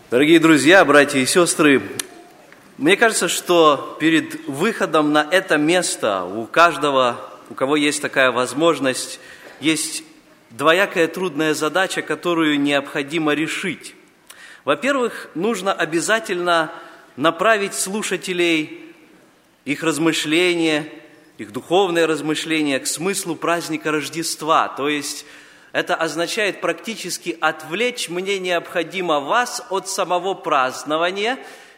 Дорогие друзья, братья и сестры, мне кажется, что перед выходом на это место у каждого, у кого есть такая возможность, есть двоякая трудная задача, которую необходимо решить. Во-первых, нужно обязательно направить слушателей, их размышления, их духовные размышления к смыслу праздника Рождества, то есть это означает практически отвлечь мне необходимо вас от самого празднования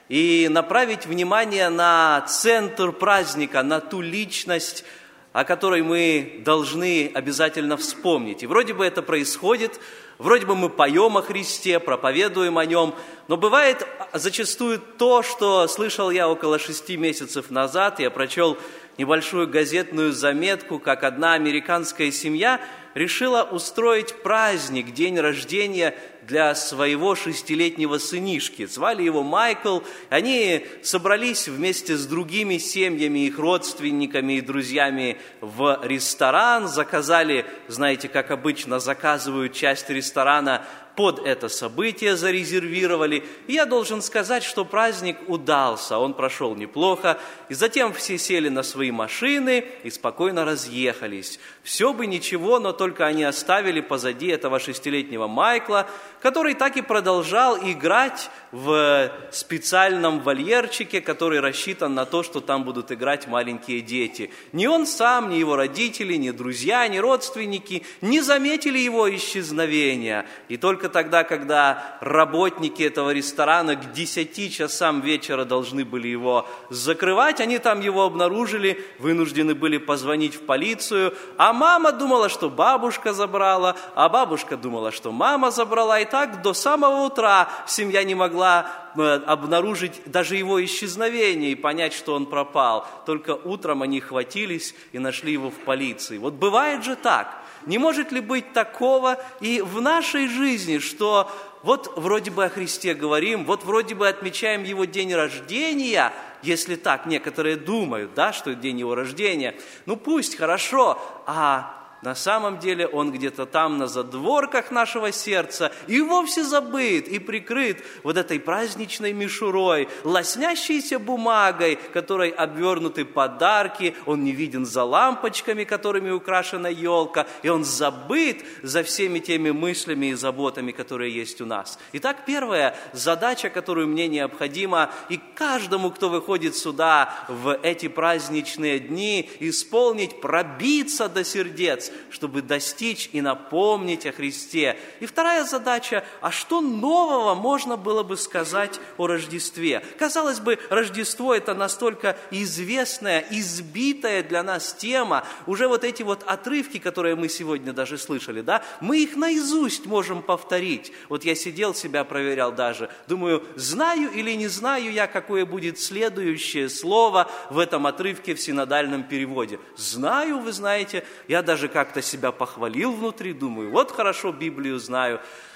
и направить внимание на центр праздника, на ту личность, о которой мы должны обязательно вспомнить. И вроде бы это происходит, вроде бы мы поем о Христе, проповедуем о Нем, но бывает зачастую то, что слышал я около 6 месяцев назад. Я прочел небольшую газетную заметку, как одна американская семья решила устроить праздник, день рождения для своего 6-летнего сынишки. Звали его Майкл. Они собрались вместе с другими семьями, их родственниками и друзьями в ресторан, заказали, знаете, как обычно, заказывают часть ресторана под это событие, зарезервировали. И я должен сказать, что праздник удался, он прошел неплохо. И затем все сели на свои машины и спокойно разъехались. Все бы ничего, но только они оставили позади этого 6-летнего Майкла, который так и продолжал играть в специальном вольерчике, который рассчитан на то, что там будут играть маленькие дети. Ни он сам, ни его родители, ни друзья, ни родственники не заметили его исчезновения. И только тогда, когда работники этого ресторана к 10 часам вечера должны были его закрывать, они там его обнаружили, вынуждены были позвонить в полицию, а мама думала, что бабушка забрала, а бабушка думала, что мама забрала, и так до самого утра семья не могла обнаружить даже его исчезновение и понять, что он пропал. Только утром они хватились и нашли его в полиции. Вот бывает же так. Не может ли быть такого и в нашей жизни, что вот вроде бы о Христе говорим, вот вроде бы отмечаем его день рождения, если так некоторые думают, да, что это день его рождения, ну пусть, хорошо, а на самом деле он где-то там на задворках нашего сердца и вовсе забыт и прикрыт вот этой праздничной мишурой, лоснящейся бумагой, которой обвернуты подарки, он не виден за лампочками, которыми украшена елка, и он забыт за всеми теми мыслями и заботами, которые есть у нас. Итак, первая задача, которую мне необходимо и каждому, кто выходит сюда в эти праздничные дни, исполнить, пробиться до сердец, чтобы достичь и напомнить о Христе. И вторая задача, а что нового можно было бы сказать о Рождестве? Казалось бы, Рождество – это настолько известная, избитая для нас тема. Уже вот эти вот отрывки, которые мы сегодня даже слышали, да, мы их наизусть можем повторить. Вот я сидел, себя проверял даже. Думаю, знаю или не знаю я, какое будет следующее слово в этом отрывке в синодальном переводе. Знаю, вы знаете, я даже как-то себя похвалил внутри, думаю, вот хорошо Библию знаю.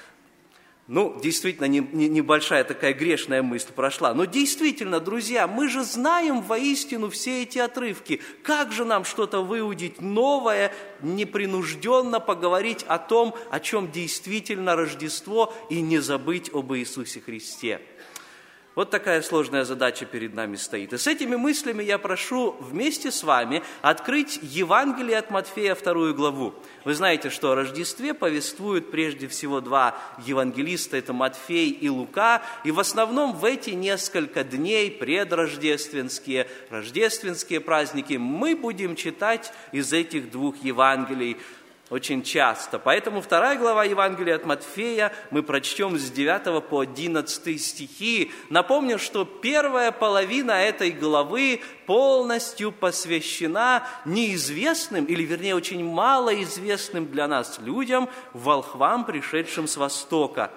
Ну, действительно, небольшая такая грешная мысль прошла. Но действительно, друзья, мы же знаем воистину все эти отрывки. Как же нам что-то выудить новое, непринужденно поговорить о том, о чем действительно Рождество, и не забыть об Иисусе Христе? Вот такая сложная задача перед нами стоит. И с этими мыслями я прошу вместе с вами открыть Евангелие от Матфея, 2 главу. Вы знаете, что о Рождестве повествуют прежде всего 2 евангелиста, это Матфей и Лука. И в основном в эти несколько дней, предрождественские, рождественские праздники, мы будем читать из этих 2 Евангелий очень часто. Поэтому 2 глава Евангелия от Матфея мы прочтем с 9 по 11 стихи. Напомню, что первая половина этой главы полностью посвящена неизвестным, или вернее очень малоизвестным для нас людям, волхвам, пришедшим с Востока.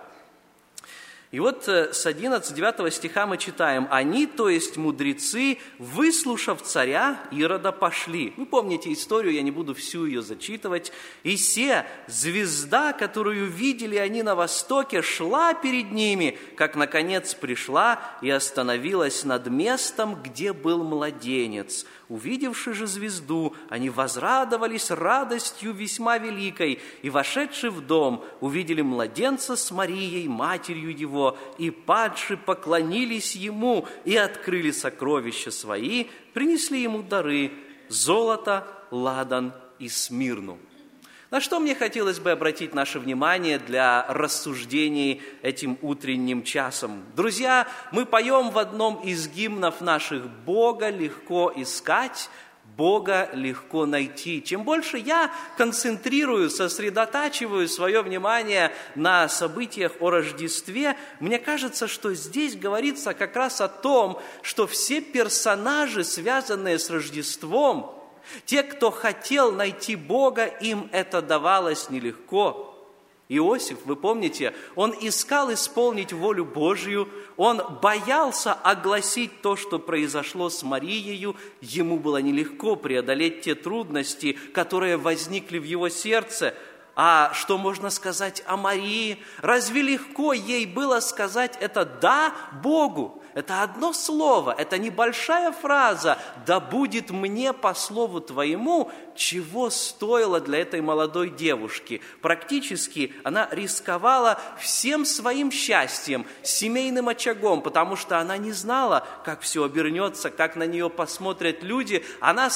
И вот с 11-9 стиха мы читаем: «Они, то есть мудрецы, выслушав царя Ирода, пошли». Вы помните историю, я не буду всю ее зачитывать. «И се, звезда, которую видели они на востоке, шла перед ними, как, наконец, пришла и остановилась над местом, где был младенец. Увидевши же звезду, они возрадовались радостью весьма великой, и, вошедши в дом, увидели младенца с Марией, матерью его, его, и падши поклонились ему и открыли сокровища свои, принесли ему дары – золото, ладан и смирну». На что мне хотелось бы обратить наше внимание для рассуждений этим утренним часом? Друзья, мы поем в одном из гимнов наших: «Бога легко искать, Бога легко найти». Чем больше я концентрирую, сосредотачиваю свое внимание на событиях о Рождестве, мне кажется, что здесь говорится как раз о том, что все персонажи, связанные с Рождеством, те, кто хотел найти Бога, им это давалось нелегко. Иосиф, вы помните, он искал исполнить волю Божью, он боялся огласить то, что произошло с Марией, ему было нелегко преодолеть те трудности, которые возникли в его сердце. А что можно сказать о Марии? Разве легко ей было сказать это «да» Богу? Это одно слово, это небольшая фраза «да будет мне по слову твоему», чего стоило для этой молодой девушки. Практически она рисковала всем своим счастьем, семейным очагом, потому что она не знала, как все обернется, как на нее посмотрят люди. Она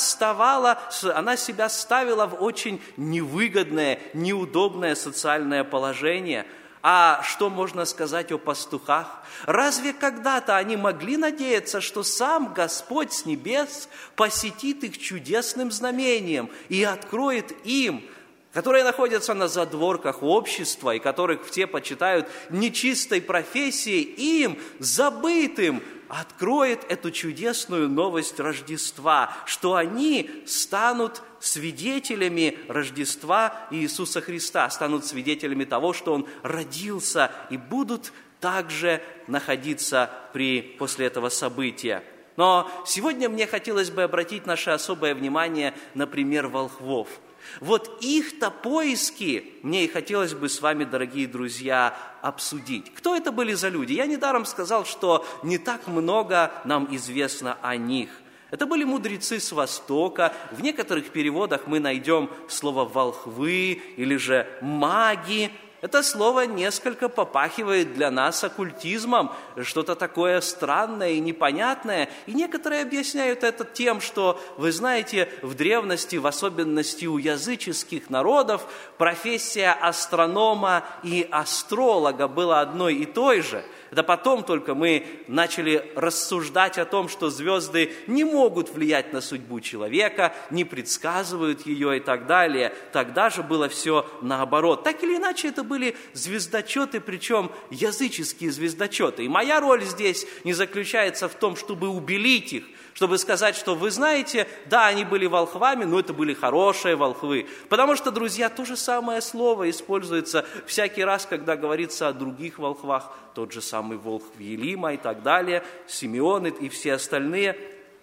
себя ставила в очень невыгодное, неудобное социальное положение. А что можно сказать о пастухах? Разве когда-то они могли надеяться, что сам Господь с небес посетит их чудесным знамением и откроет им, которые находятся на задворках общества и которых все почитают нечистой профессией, им, забытым, откроет эту чудесную новость Рождества, что они станут свидетелями Рождества Иисуса Христа, станут свидетелями того, что Он родился, и будут также находиться после этого события. Но сегодня мне хотелось бы обратить наше особое внимание на пример волхвов. Вот их-то поиски мне и хотелось бы с вами, дорогие друзья, обсудить. Кто это были за люди? Я недаром сказал, что не так много нам известно о них. Это были мудрецы с Востока. В некоторых переводах мы найдем слово «волхвы» или же «маги». Это слово несколько попахивает для нас оккультизмом, что-то такое странное и непонятное. И некоторые объясняют это тем, что, вы знаете, в древности, в особенности у языческих народов, профессия астронома и астролога была одной и той же. Это потом только мы начали рассуждать о том, что звезды не могут влиять на судьбу человека, не предсказывают ее и так далее. Тогда же было все наоборот. Так или иначе, это были звездочеты, причем языческие звездочеты. И моя роль здесь не заключается в том, чтобы убелить их, чтобы сказать, что вы знаете, да, они были волхвами, но это были хорошие волхвы. Потому что, друзья, то же самое слово используется всякий раз, когда говорится о других волхвах. Тот же самый волхв Елима и так далее, Симеон и все остальные.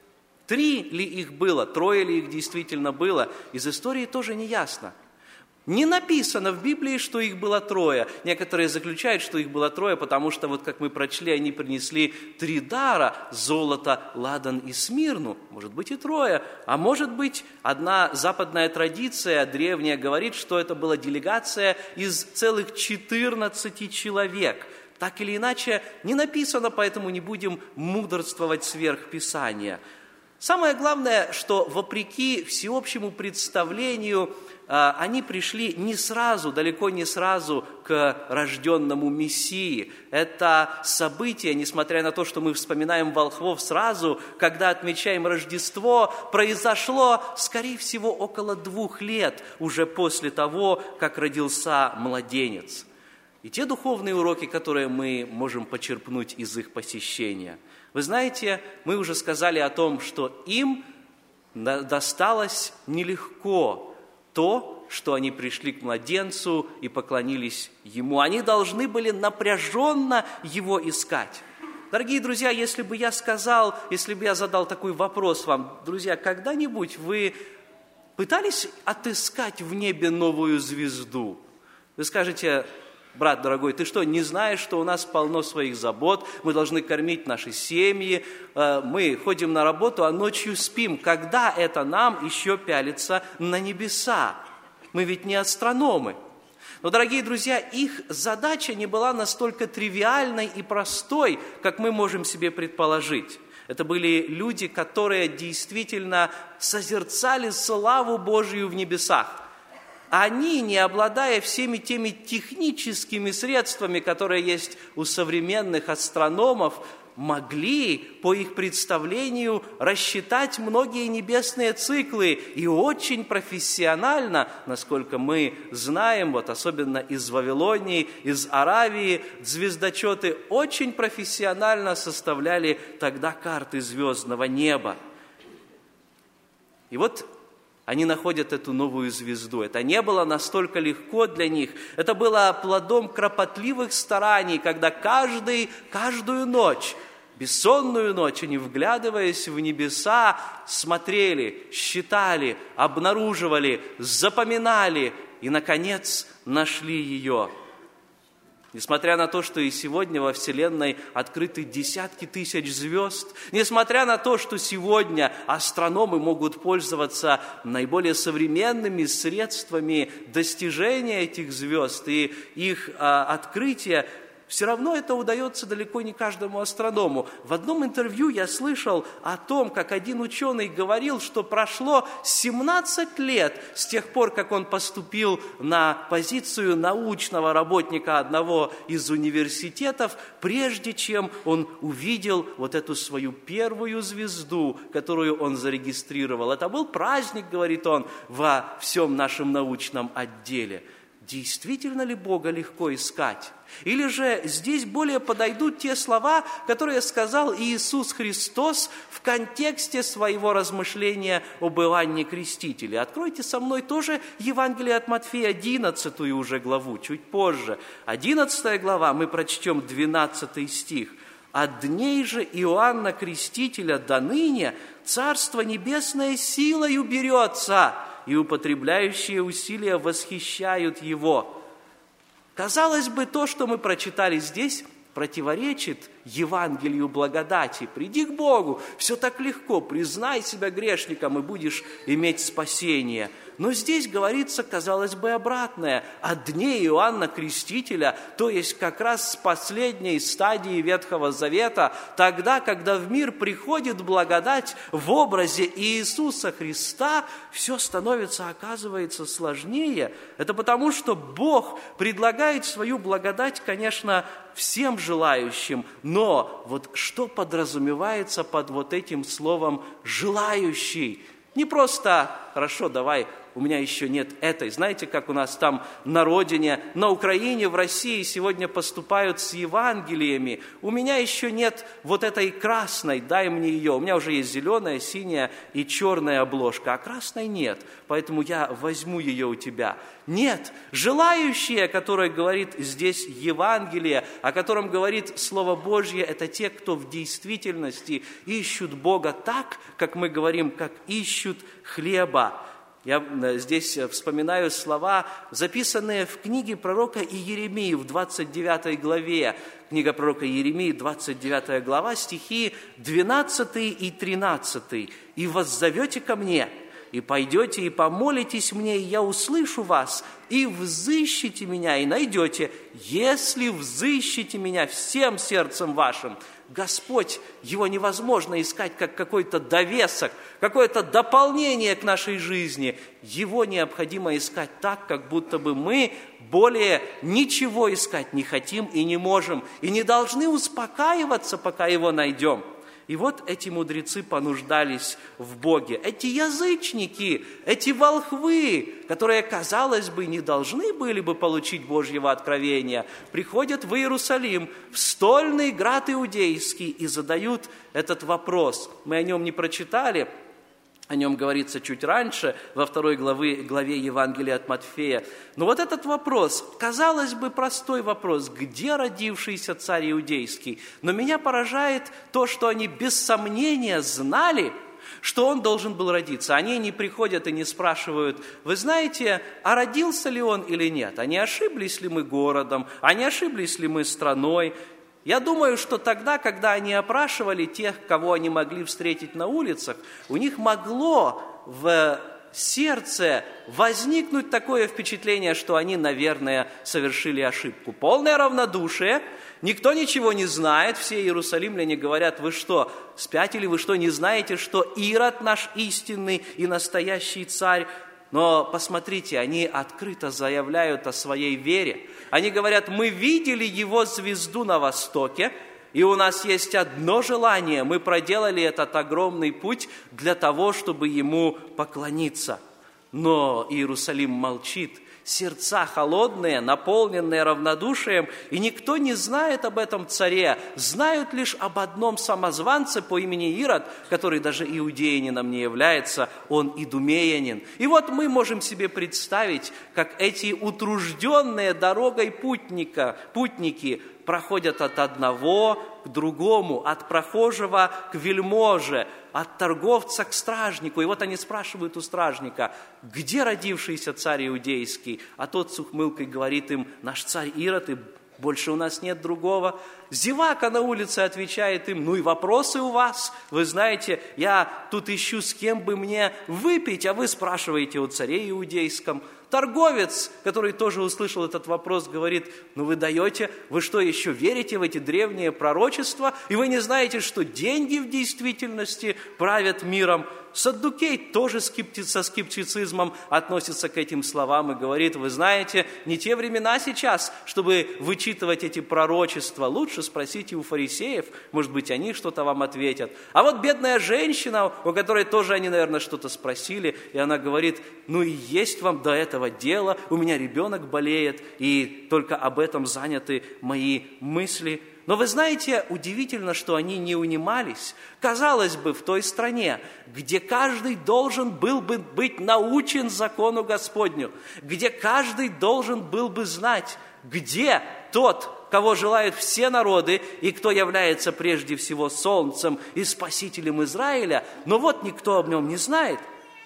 3 ли их было, 3 ли их действительно было, из истории тоже не ясно. Не написано в Библии, что их было 3. Некоторые заключают, что их было 3, потому что, вот как мы прочли, они принесли 3 дара – золото, ладан и смирну. Может быть и 3. А может быть, одна западная традиция древняя говорит, что это была делегация из целых 14 человек. Так или иначе, не написано, поэтому не будем мудрствовать сверх Писания. Самое главное, что вопреки всеобщему представлению, они пришли не сразу, далеко не сразу к рожденному Мессии. Это событие, несмотря на то, что мы вспоминаем волхвов сразу, когда отмечаем Рождество, произошло, скорее всего, около 2 лет уже после того, как родился младенец. И те духовные уроки, которые мы можем почерпнуть из их посещения. Вы знаете, мы уже сказали о том, что им досталось нелегко то, что они пришли к младенцу и поклонились ему. Они должны были напряженно его искать. Дорогие друзья, если бы я задал такой вопрос вам, друзья, когда-нибудь вы пытались отыскать в небе новую звезду? Вы скажете: брат дорогой, ты что, не знаешь, что у нас полно своих забот, мы должны кормить наши семьи, мы ходим на работу, а ночью спим. Когда это нам еще пялиться на небеса? Мы ведь не астрономы. Но, дорогие друзья, их задача не была настолько тривиальной и простой, как мы можем себе предположить. Это были люди, которые действительно созерцали славу Божию в небесах. Они, не обладая всеми теми техническими средствами, которые есть у современных астрономов, могли, по их представлению, рассчитать многие небесные циклы и очень профессионально, насколько мы знаем, вот особенно из Вавилонии, из Аравии, звездочеты очень профессионально составляли тогда карты звездного неба. И вот они находят эту новую звезду. Это не было настолько легко для них. Это было плодом кропотливых стараний, когда каждую ночь, бессонную ночь, они, вглядываясь в небеса, смотрели, считали, обнаруживали, запоминали и, наконец, нашли ее. Несмотря на то, что и сегодня во Вселенной открыты десятки тысяч звезд, несмотря на то, что сегодня астрономы могут пользоваться наиболее современными средствами достижения этих звезд и их открытия, все равно это удается далеко не каждому астроному. В одном интервью я слышал о том, как один ученый говорил, что прошло 17 лет с тех пор, как он поступил на позицию научного работника одного из университетов, прежде чем он увидел вот эту свою первую звезду, которую он зарегистрировал. Это был праздник, говорит он, во всем нашем научном отделе. Действительно ли Бога легко искать? Или же здесь более подойдут те слова, которые сказал Иисус Христос в контексте своего размышления об Иоанне Крестителе? Откройте со мной тоже Евангелие от Матфея, 11 уже главу, чуть позже. 11 глава, мы прочтем 12 стих. «От дней же Иоанна Крестителя до ныне Царство Небесное силою берется, и употребляющие усилия восхищают его». Казалось бы, то, что мы прочитали здесь, противоречит Евангелию благодати. Приди к Богу, все так легко, признай себя грешником, и будешь иметь спасение. Но здесь говорится, казалось бы, обратное. От дней Иоанна Крестителя, то есть как раз с последней стадии Ветхого Завета, тогда, когда в мир приходит благодать в образе Иисуса Христа, все становится, оказывается, сложнее. Это потому, что Бог предлагает свою благодать, конечно, всем желающим, но вот что подразумевается под вот этим словом «желающий»? Не просто «хорошо, давай, у меня еще нет этой». Знаете, как у нас там на родине, на Украине, в России сегодня поступают с Евангелиями. У меня еще нет вот этой красной, дай мне ее. У меня уже есть зеленая, синяя и черная обложка, а красной нет, поэтому я возьму ее у тебя. Нет, желающие, о которых говорит здесь Евангелие, о котором говорит Слово Божье, это те, кто в действительности ищут Бога так, как мы говорим, как ищут хлеба. Я здесь вспоминаю слова, записанные в книге пророка Иеремии в 29 главе. Книга пророка Иеремии, 29 глава, стихи 12 и 13. «И воззовете ко мне, и пойдете, и помолитесь мне, и я услышу вас, и взыщите меня, и найдете, если взыщите меня всем сердцем вашим». Господь, Его невозможно искать как какой-то довесок, какое-то дополнение к нашей жизни. Его необходимо искать так, как будто бы мы более ничего искать не хотим и не можем, и не должны успокаиваться, пока Его найдем. И вот эти мудрецы понуждались в Боге. Эти язычники, эти волхвы, которые, казалось бы, не должны были бы получить Божьего откровения, приходят в Иерусалим, в стольный град иудейский, и задают этот вопрос. Мы о нем не прочитали, о нем говорится чуть раньше, во 2 главе Евангелия от Матфея. Но вот этот вопрос, казалось бы, простой вопрос, где родившийся царь иудейский? Но меня поражает то, что они без сомнения знали, что он должен был родиться. Они не приходят и не спрашивают, вы знаете, а родился ли он или нет? А не ошиблись ли мы городом? А не ошиблись ли мы страной? Я думаю, что тогда, когда они опрашивали тех, кого они могли встретить на улицах, у них могло в сердце возникнуть такое впечатление, что они, наверное, совершили ошибку. Полное равнодушие, никто ничего не знает, все иерусалимляне говорят: вы что, спятили, вы что, не знаете, что Ирод наш истинный и настоящий царь? Но посмотрите, они открыто заявляют о своей вере. Они говорят: мы видели его звезду на востоке, и у нас есть одно желание. Мы проделали этот огромный путь для того, чтобы ему поклониться. Но Иерусалим молчит, сердца холодные, наполненные равнодушием, и никто не знает об этом царе. Знают лишь об одном самозванце по имени Ирод, который даже иудеянином не является, он идумеянин. И вот мы можем себе представить, как эти утружденные дорогой путники проходят от одного к другому, от прохожего к вельможе, от торговца к стражнику. И вот они спрашивают у стражника: где родившийся царь иудейский? А тот с ухмылкой говорит им: наш царь Ирод, и больше у нас нет другого. Зевака на улице отвечает им: ну и вопросы у вас. Вы знаете, я тут ищу, с кем бы мне выпить, а вы спрашиваете о царе иудейском. Торговец, который тоже услышал этот вопрос, говорит: ну вы даете, вы что, еще верите в эти древние пророчества? И вы не знаете, что деньги в действительности правят миром? Саддукей тоже со скептицизмом относится к этим словам и говорит: вы знаете, не те времена сейчас, чтобы вычитывать эти пророчества. Лучше спросите у фарисеев, может быть, они что-то вам ответят. А вот бедная женщина, у которой тоже они, наверное, что-то спросили, и она говорит: ну и есть вам до этого дело, у меня ребенок болеет, и только об этом заняты мои мысли. Но вы знаете, удивительно, что они не унимались. Казалось бы, в той стране, где каждый должен был бы быть научен закону Господню, где каждый должен был бы знать, где тот, кого желают все народы, и кто является прежде всего солнцем и спасителем Израиля, но вот никто об нем не знает.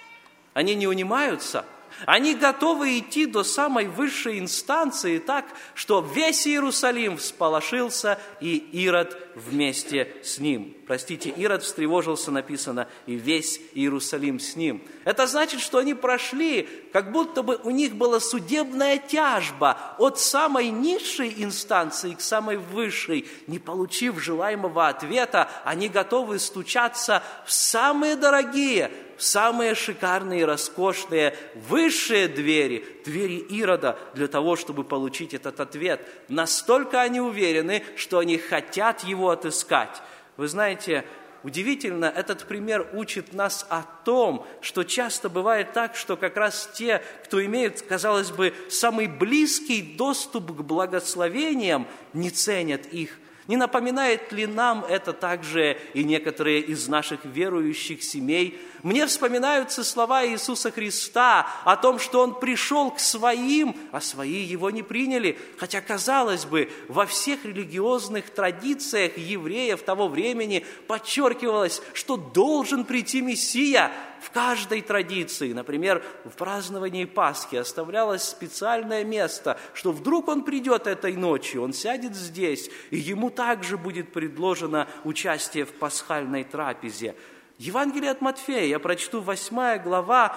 Они не унимаются. Они готовы идти до самой высшей инстанции так, что весь Иерусалим всполошился, и Ирод вместе с ним. Простите, Ирод встревожился, написано, и весь Иерусалим с ним. Это значит, что они прошли, как будто бы у них была судебная тяжба от самой низшей инстанции к самой высшей. Не получив желаемого ответа, они готовы стучаться в самые дорогие, в самые шикарные, роскошные, высшие двери, двери Ирода, для того, чтобы получить этот ответ. Настолько они уверены, что они хотят его отыскать. Вы знаете, удивительно, этот пример учит нас о том, что часто бывает так, что как раз те, кто имеет, казалось бы, самый близкий доступ к благословениям, не ценят их. Не напоминает ли нам это также и некоторые из наших верующих семей? Мне вспоминаются слова Иисуса Христа о том, что Он пришел к своим, а свои Его не приняли. Хотя, казалось бы, во всех религиозных традициях евреев того времени подчеркивалось, что должен прийти Мессия. В каждой традиции, например, в праздновании Пасхи оставлялось специальное место, что вдруг Он придет этой ночью, Он сядет здесь, и Ему также будет предложено участие в пасхальной трапезе. Евангелие от Матфея, я прочту 8 глава,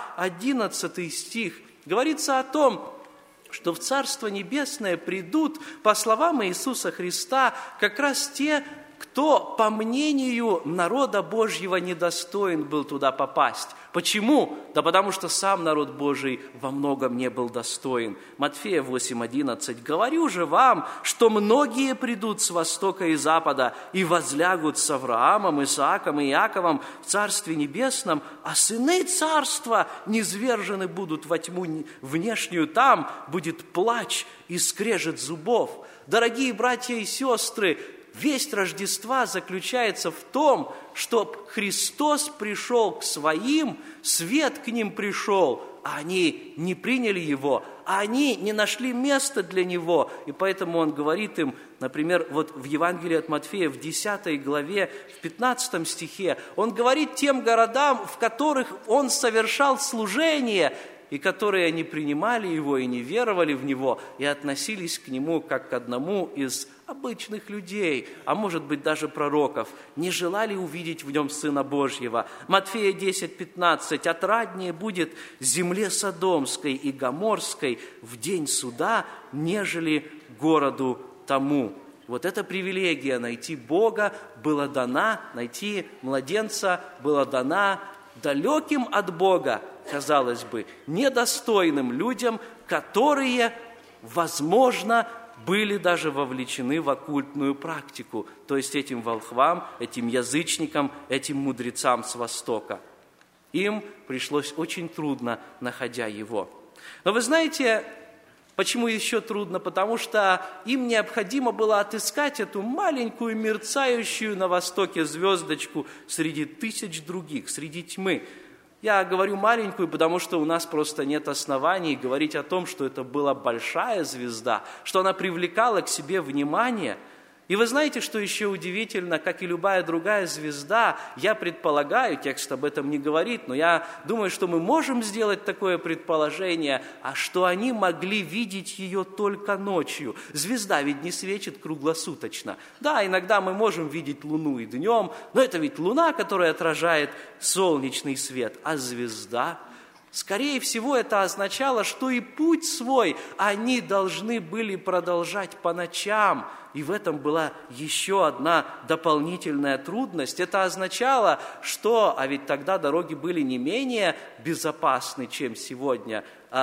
11 стих, говорится о том, что в Царство Небесное придут, по словам Иисуса Христа, как раз те, кто, по мнению народа Божьего, недостоин был туда попасть. Почему? Да потому что сам народ Божий во многом не был достоин. Матфея 8:11. «Говорю же вам, что многие придут с востока и запада и возлягут с Авраамом, Исааком и Иаковом в Царстве Небесном, а сыны Царства низвержены будут во тьму внешнюю, там будет плач и скрежет зубов». Дорогие братья и сестры, весть Рождества заключается в том, что Христос пришел к своим, свет к ним пришел, а они не приняли Его, а они не нашли места для Него. И поэтому Он говорит им, например, вот в Евангелии от Матфея, в 10 главе, в 15 стихе, Он говорит тем городам, в которых Он совершал служение: и которые не принимали Его и не веровали в Него, и относились к Нему как к одному из обычных людей, а может быть даже пророков, не желали увидеть в Нем Сына Божьего. Матфея 10:15: «Отраднее будет земле Содомской и Гоморской в день суда, нежели городу тому». Вот эта привилегия найти Бога была дана, найти младенца была дана далеким от Бога, казалось бы, недостойным людям, которые, возможно, были даже вовлечены в оккультную практику, то есть этим волхвам, этим язычникам, этим мудрецам с Востока. Им пришлось очень трудно, находя Его. Но вы знаете, почему еще трудно? Потому что им необходимо было отыскать эту маленькую мерцающую на востоке звездочку среди тысяч других, среди тьмы. Я говорю маленькую, потому что у нас просто нет оснований говорить о том, что это была большая звезда, что она привлекала к себе внимание. И вы знаете, что еще удивительно, как и любая другая звезда, я предполагаю, текст об этом не говорит, но я думаю, что мы можем сделать такое предположение, а что они могли видеть ее только ночью. Звезда ведь не светит круглосуточно. Да, иногда мы можем видеть Луну и днем, но это ведь Луна, которая отражает солнечный свет, а звезда... Скорее всего, это означало, что и путь свой они должны были продолжать по ночам. И в этом была еще одна дополнительная трудность. Это означало, что, а ведь тогда дороги были не менее безопасны, чем сегодня,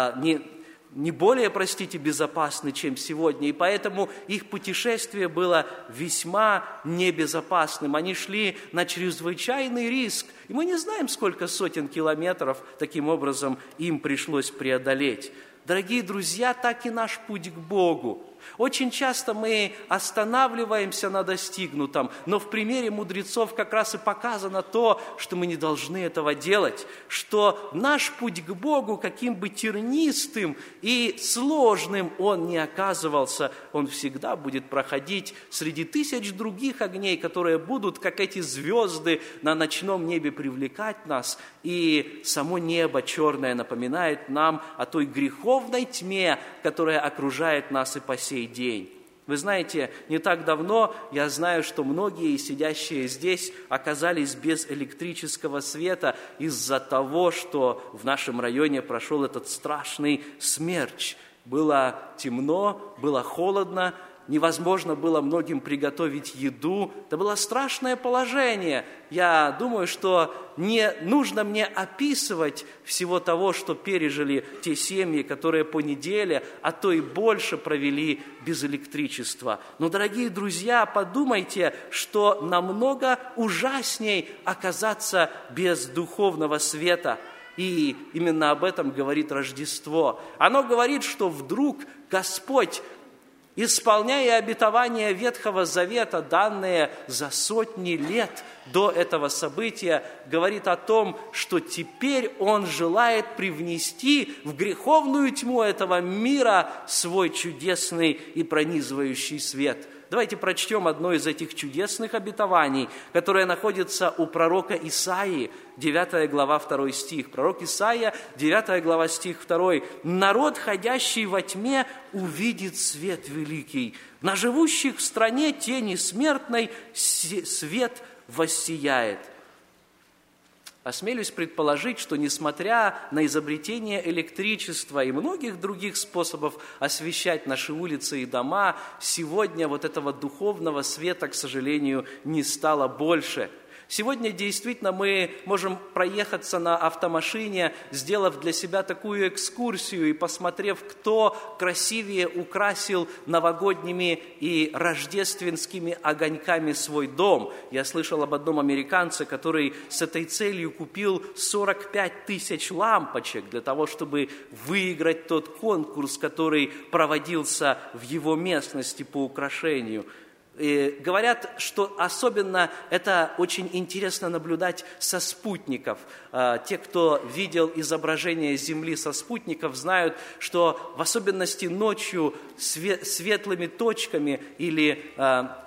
не более, безопасны, чем сегодня, и поэтому их путешествие было весьма небезопасным. Они шли на чрезвычайный риск, и мы не знаем, сколько сотен километров таким образом им пришлось преодолеть. Дорогие друзья, так и наш путь к Богу. Очень часто мы останавливаемся на достигнутом, но в примере мудрецов как раз и показано то, что мы не должны этого делать, что наш путь к Богу, каким бы тернистым и сложным он ни оказывался, он всегда будет проходить среди тысяч других огней, которые будут, как эти звезды на ночном небе, привлекать нас, и само небо черное напоминает нам о той греховной тьме, которая окружает нас и по сей день. Вы знаете, не так давно я знаю, что многие сидящие здесь оказались без электрического света из-за того, что в нашем районе прошел этот страшный смерч. Было темно, было холодно, невозможно было многим приготовить еду. Это было страшное положение. Я думаю, что не нужно мне описывать всего того, что пережили те семьи, которые по неделе, а то и больше провели без электричества. Но, дорогие друзья, подумайте, что намного ужасней оказаться без духовного света. И именно об этом говорит Рождество. Оно говорит, что вдруг Господь, исполняя обетования Ветхого Завета, данные за сотни лет до этого события, говорит о том, что теперь Он желает привнести в греховную тьму этого мира свой чудесный и пронизывающий свет. Давайте прочтем одно из этих чудесных обетований, которое находится у пророка Исаии, 9 глава, 2 стих. Пророк Исаия, 9 глава, стих 2. «Народ, ходящий во тьме, увидит свет великий. На живущих в стране тени смертной свет воссияет». Осмелюсь предположить, что несмотря на изобретение электричества и многих других способов освещать наши улицы и дома, сегодня вот этого духовного света, к сожалению, не стало больше. Сегодня действительно мы можем проехаться на автомашине, сделав для себя такую экскурсию и посмотрев, кто красивее украсил новогодними и рождественскими огоньками свой дом. Я слышал об одном американце, который с этой целью купил 45 тысяч лампочек для того, чтобы выиграть тот конкурс, который проводился в его местности по украшению. И говорят, что особенно это очень интересно наблюдать со спутников. Те, кто видел изображение Земли со спутников, знают, что в особенности ночью светлыми точками или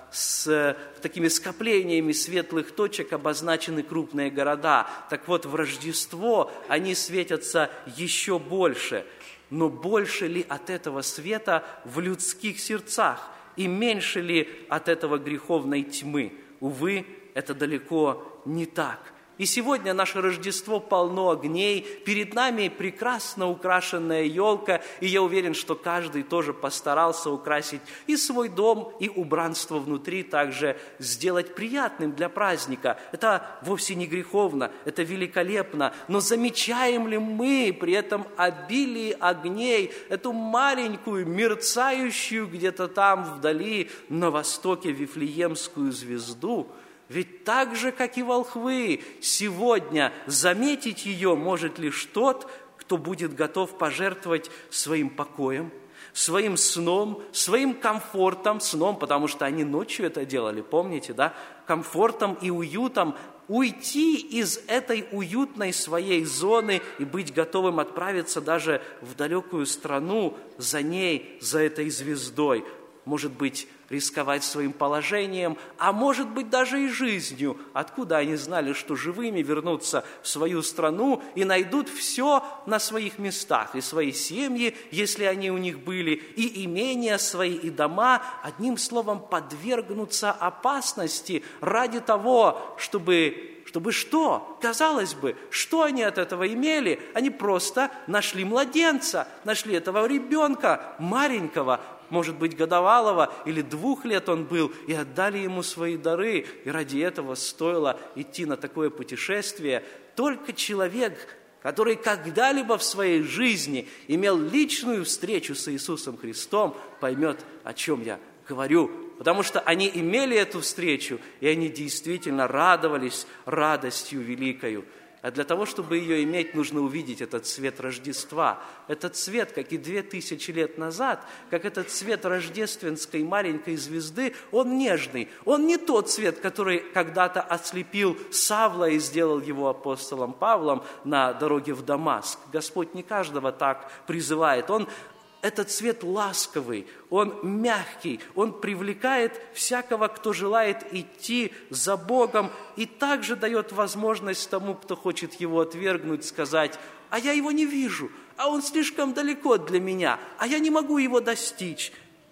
с такими скоплениями светлых точек обозначены крупные города. Так вот, в Рождество они светятся еще больше. Но больше ли от этого света в людских сердцах? И меньше ли от этого греховной тьмы? Увы, это далеко не так. И сегодня наше Рождество полно огней, перед нами прекрасно украшенная елка, и я уверен, что каждый тоже постарался украсить и свой дом, и убранство внутри также сделать приятным для праздника. Это вовсе не греховно, это великолепно, но замечаем ли мы при этом обилие огней, эту маленькую, мерцающую где-то там вдали на востоке Вифлеемскую звезду? Ведь так же, как и волхвы, сегодня заметить ее может лишь тот, кто будет готов пожертвовать своим покоем, своим сном, своим комфортом, сном, потому что они ночью это делали, помните, да? Комфортом и уютом, уйти из этой уютной своей зоны и быть готовым отправиться даже в далекую страну за ней, за этой звездой. Может быть, рисковать своим положением, а может быть, даже и жизнью. Откуда они знали, что живыми вернутся в свою страну и найдут все на своих местах, и свои семьи, если они у них были, и имения свои, и дома, одним словом, подвергнутся опасности ради того, чтобы что? Казалось бы, что они от этого имели? Они просто нашли младенца, нашли этого ребенка маленького, может быть, годовалого или 2 лет он был, и отдали ему свои дары. И ради этого стоило идти на такое путешествие. Только человек, который когда-либо в своей жизни имел личную встречу с Иисусом Христом, поймет, о чем я говорю. Потому что они имели эту встречу, и они действительно радовались радостью великою. А для того, чтобы ее иметь, нужно увидеть этот цвет Рождества. Этот цвет, как и 2000 лет назад, как этот цвет рождественской маленькой звезды, он нежный. Он не тот цвет, который когда-то ослепил Савла и сделал его апостолом Павлом на дороге в Дамаск. Господь не каждого так призывает. Этот цвет ласковый, он мягкий, он привлекает всякого, кто желает идти за Богом, и также дает возможность тому, кто хочет его отвергнуть, сказать: «А я его не вижу, а он слишком далеко для меня, а я не могу его достичь».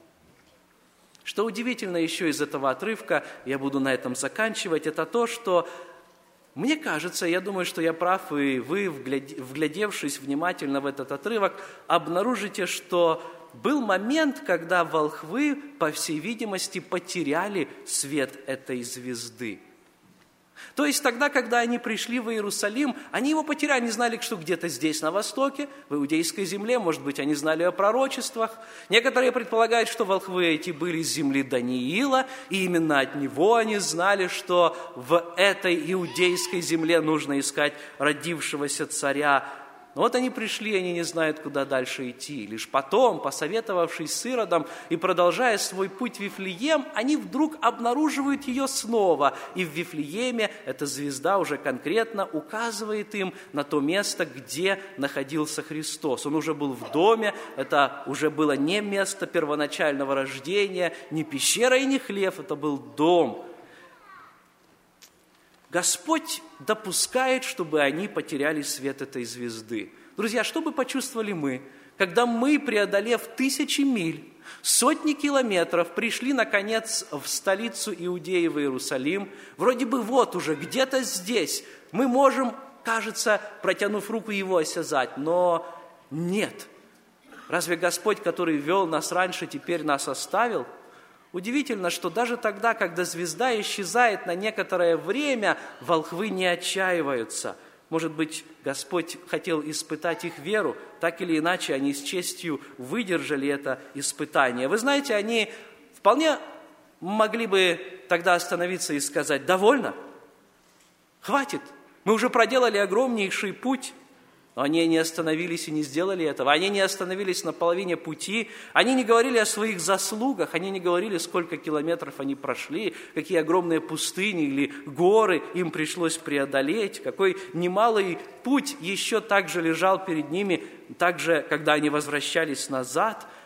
Что удивительно еще из этого отрывка, я буду на этом заканчивать, это то, что мне кажется, я думаю, что я прав, и вы, вглядевшись внимательно в этот отрывок, обнаружите, что был момент, когда волхвы, по всей видимости, потеряли свет этой звезды. То есть тогда, когда они пришли в Иерусалим, они его потеряли, они знали, что где-то здесь, на востоке, в иудейской земле, может быть, они знали о пророчествах. Некоторые предполагают, что волхвы эти были с земли Даниила, и именно от него они знали, что в этой иудейской земле нужно искать родившегося царя. Но вот они пришли, они не знают, куда дальше идти. Лишь потом, посоветовавшись с Иродом и продолжая свой путь в Вифлеем, они вдруг обнаруживают ее снова. И в Вифлееме эта звезда уже конкретно указывает им на то место, где находился Христос. Он уже был в доме, это уже было не место первоначального рождения, не пещера и не хлев, это был дом. Господь допускает, чтобы они потеряли свет этой звезды. Друзья, что бы почувствовали мы, когда мы, преодолев 1000 миль, сотни километров, пришли, наконец, в столицу Иудеи, в Иерусалим? Вроде бы вот уже, где-то здесь мы можем, кажется, протянув руку, его осязать, но нет. Разве Господь, который вел нас раньше, теперь нас оставил? Удивительно, что даже тогда, когда звезда исчезает на некоторое время, волхвы не отчаиваются. Может быть, Господь хотел испытать их веру, так или иначе они с честью выдержали это испытание. Вы знаете, они вполне могли бы тогда остановиться и сказать: «Довольно, хватит, мы уже проделали огромнейший путь». Но они не остановились и не сделали этого. Они не остановились на половине пути. Они не говорили о своих заслугах. Они не говорили, сколько километров они прошли, какие огромные пустыни или горы им пришлось преодолеть, какой немалый путь еще также лежал перед ними, также, когда они возвращались назад.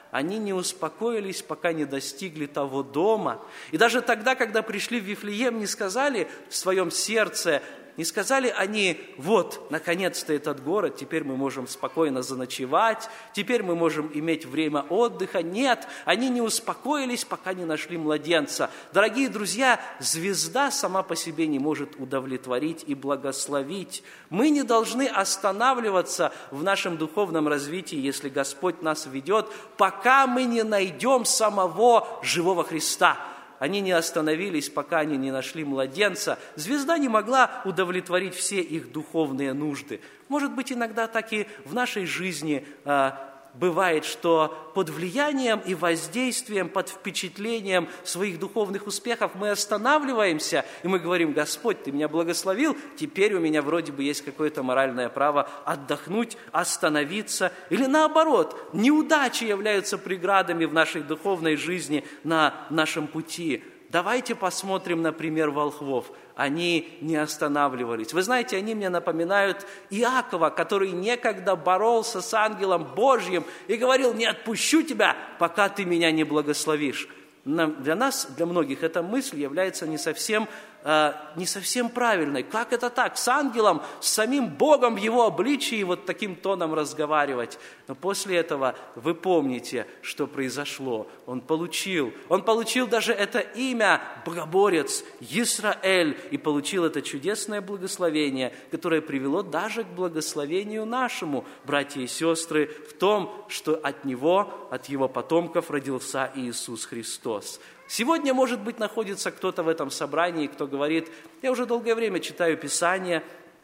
они не успокоились, пока не достигли того дома. И даже тогда, когда пришли в Вифлеем, не сказали в своем сердце, не сказали они: вот, наконец-то этот город, теперь мы можем спокойно заночевать, теперь мы можем иметь время отдыха. Нет, они не успокоились, пока не нашли младенца. Дорогие друзья, звезда сама по себе не может удовлетворить и благословить. Мы не должны останавливаться в нашем духовном развитии, если Господь нас ведет, пока мы не найдем самого живого Христа. Они не остановились, пока они не нашли младенца. Звезда не могла удовлетворить все их духовные нужды. Может быть, иногда так и в нашей жизни бывает, что под влиянием и воздействием, под впечатлением своих духовных успехов мы останавливаемся, и мы говорим: Господь, Ты меня благословил, теперь у меня вроде бы есть какое-то моральное право отдохнуть, остановиться. Или наоборот, неудачи являются преградами в нашей духовной жизни на нашем пути. Давайте посмотрим на пример волхвов. Они не останавливались. Вы знаете, они мне напоминают Иакова, который некогда боролся с ангелом Божьим и говорил: не отпущу тебя, пока ты меня не благословишь. Для нас, для многих, эта мысль является не совсем правильной. Как это так? С ангелом, с самим Богом в его обличии вот таким тоном разговаривать. Но после этого вы помните, что произошло. Он получил даже это имя Богоборец, Исраэль, и получил это чудесное благословение, которое привело даже к благословению нашему, братья и сестры, в том, что от него, от его потомков родился Иисус Христос. Сегодня, может быть, находится кто-то в этом собрании, кто говорит: я уже долгое время читаю Писание,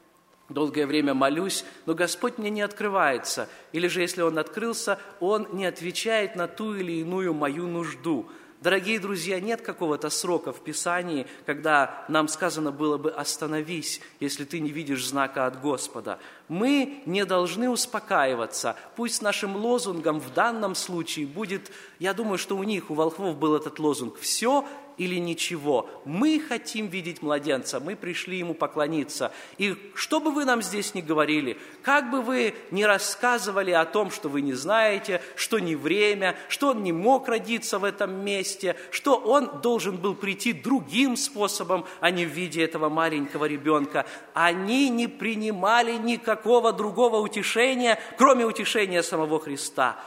долгое время молюсь, но Господь мне не открывается. Или же, если Он открылся, Он не отвечает на ту или иную мою нужду. Дорогие друзья, нет какого-то срока в Писании, когда нам сказано было бы: остановись, если ты не видишь знака от Господа. Мы не должны успокаиваться. Пусть нашим лозунгом в данном случае будет, я думаю, что у волхвов был этот лозунг: все или ничего. Мы хотим видеть младенца, мы пришли ему поклониться. И что бы вы нам здесь ни говорили, как бы вы ни рассказывали о том, что вы не знаете, что не время, что он не мог родиться в этом месте, что он должен был прийти другим способом, а не в виде этого маленького ребенка, они не принимали никакого другого утешения, кроме утешения самого Христа.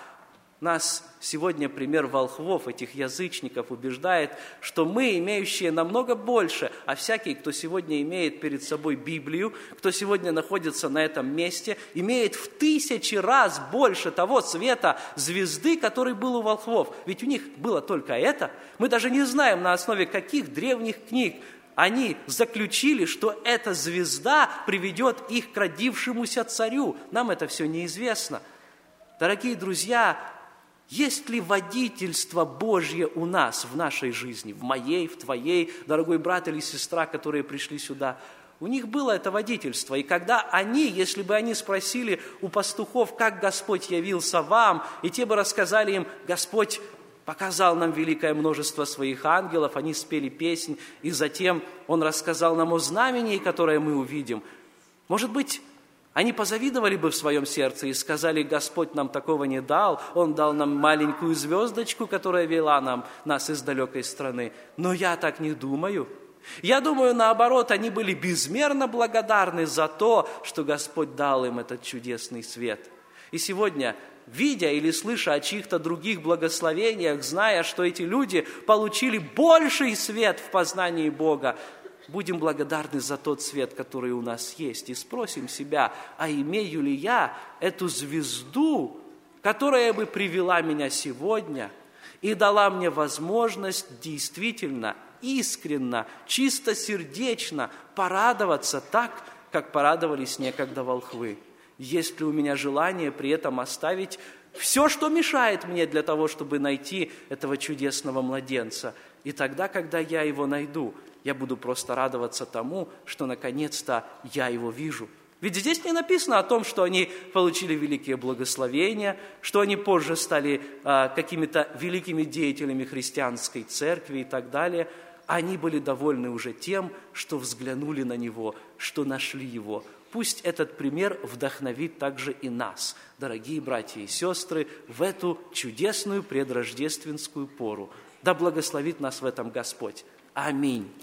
Нас сегодня пример волхвов, этих язычников, убеждает, что мы, имеющие намного больше, а всякий, кто сегодня имеет перед собой Библию, кто сегодня находится на этом месте, имеет в 1000 раз больше того света звезды, который был у волхвов. Ведь у них было только это. Мы даже не знаем, на основе каких древних книг они заключили, что эта звезда приведет их к родившемуся царю. Нам это все неизвестно. Дорогие друзья, есть ли водительство Божье у нас в нашей жизни, в моей, в твоей, дорогой брат или сестра, которые пришли сюда? У них было это водительство, и когда они, если бы они спросили у пастухов, как Господь явился вам, и те бы рассказали им: Господь показал нам великое множество своих ангелов, они спели песнь, и затем Он рассказал нам о знамении, которое мы увидим. Может быть, они позавидовали бы в своем сердце и сказали: Господь нам такого не дал, Он дал нам маленькую звездочку, которая вела нас из далекой страны. Но я так не думаю. Я думаю, наоборот, они были безмерно благодарны за то, что Господь дал им этот чудесный свет. И сегодня, видя или слыша о чьих-то других благословениях, зная, что эти люди получили больший свет в познании Бога, будем благодарны за тот свет, который у нас есть, и спросим себя: а имею ли я эту звезду, которая бы привела меня сегодня и дала мне возможность действительно, искренно, чистосердечно порадоваться так, как порадовались некогда волхвы? Есть ли у меня желание при этом оставить все, что мешает мне для того, чтобы найти этого чудесного младенца? И тогда, когда я его найду, я буду просто радоваться тому, что наконец-то я его вижу. Ведь здесь не написано о том, что они получили великие благословения, что они позже стали какими-то великими деятелями христианской церкви и так далее. Они были довольны уже тем, что взглянули на него, что нашли его. Пусть этот пример вдохновит также и нас, дорогие братья и сестры, в эту чудесную предрождественскую пору. Да благословит нас в этом Господь. Аминь.